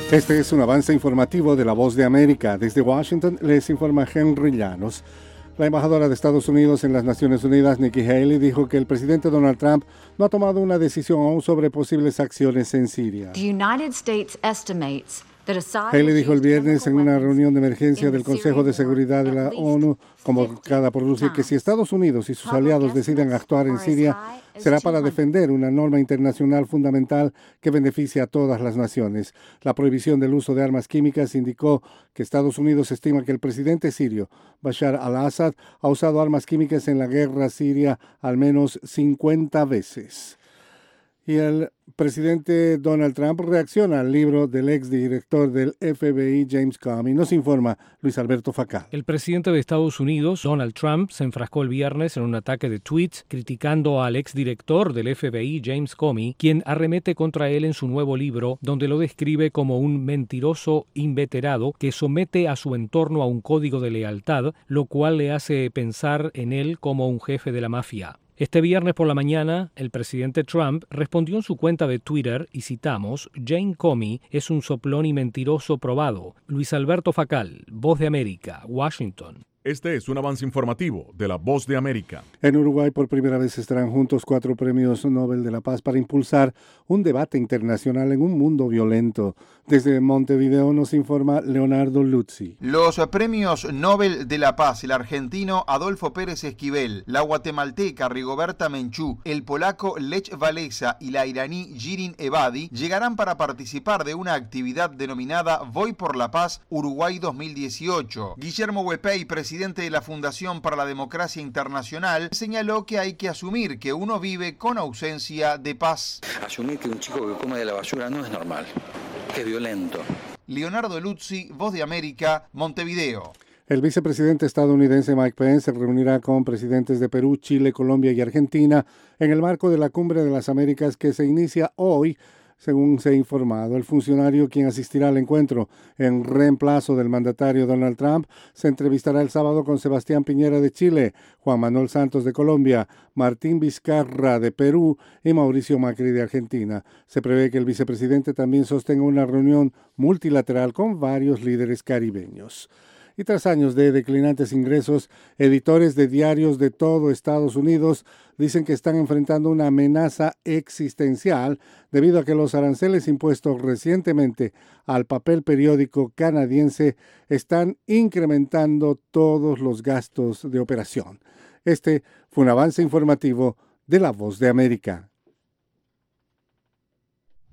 Este es un avance informativo de La Voz de América. Desde Washington les informa Henry Llanos. La embajadora de Estados Unidos en las Naciones Unidas, Nikki Haley, dijo que el presidente Donald Trump no ha tomado una decisión aún sobre posibles acciones en Siria. Haley dijo el viernes en una reunión de emergencia del Consejo de Seguridad de la ONU, convocada por Rusia, que si Estados Unidos y sus aliados deciden actuar en Siria, será para defender una norma internacional fundamental que beneficie a todas las naciones. La prohibición del uso de armas químicas indicó que Estados Unidos estima que el presidente sirio, Bashar al-Assad, ha usado armas químicas en la guerra siria al menos 50 veces. Y el presidente Donald Trump reacciona al libro del exdirector del FBI, James Comey. Nos informa Luis Alberto Facá. El presidente de Estados Unidos, Donald Trump, se enfrascó el viernes en un ataque de tweets criticando al exdirector del FBI, James Comey, quien arremete contra él en su nuevo libro, donde lo describe como un mentiroso inveterado que somete a su entorno a un código de lealtad, lo cual le hace pensar en él como un jefe de la mafia. Este viernes por la mañana, el presidente Trump respondió en su cuenta de Twitter, y citamos, James Comey es un soplón y mentiroso probado. Luis Alberto Facal, Voz de América, Washington. Este es un avance informativo de La Voz de América. En Uruguay, por primera vez estarán juntos 4 premios Nobel de la Paz para impulsar un debate internacional en un mundo violento. Desde Montevideo nos informa Leonardo Luzzi. Los premios Nobel de la Paz, el argentino Adolfo Pérez Esquivel, la guatemalteca Rigoberta Menchú, el polaco Lech Walesa y la iraní Shirin Ebadi, llegarán para participar de una actividad denominada Voy por la Paz Uruguay 2018. Guillermo Huepey, presidente de la Fundación para la Democracia Internacional, señaló que hay que asumir que uno vive con ausencia de paz. Asumir que un chico que come de la basura no es normal, que es violento. Leonardo Luzzi, Voz de América, Montevideo. El vicepresidente estadounidense Mike Pence se reunirá con presidentes de Perú, Chile, Colombia y Argentina en el marco de la Cumbre de las Américas que se inicia hoy, según se ha informado. El funcionario, quien asistirá al encuentro en reemplazo del mandatario Donald Trump, se entrevistará el sábado con Sebastián Piñera de Chile, Juan Manuel Santos de Colombia, Martín Vizcarra de Perú y Mauricio Macri de Argentina. Se prevé que el vicepresidente también sostenga una reunión multilateral con varios líderes caribeños. Y tras años de declinantes ingresos, editores de diarios de todo Estados Unidos dicen que están enfrentando una amenaza existencial debido a que los aranceles impuestos recientemente al papel periódico canadiense están incrementando todos los gastos de operación. Este fue un avance informativo de La Voz de América.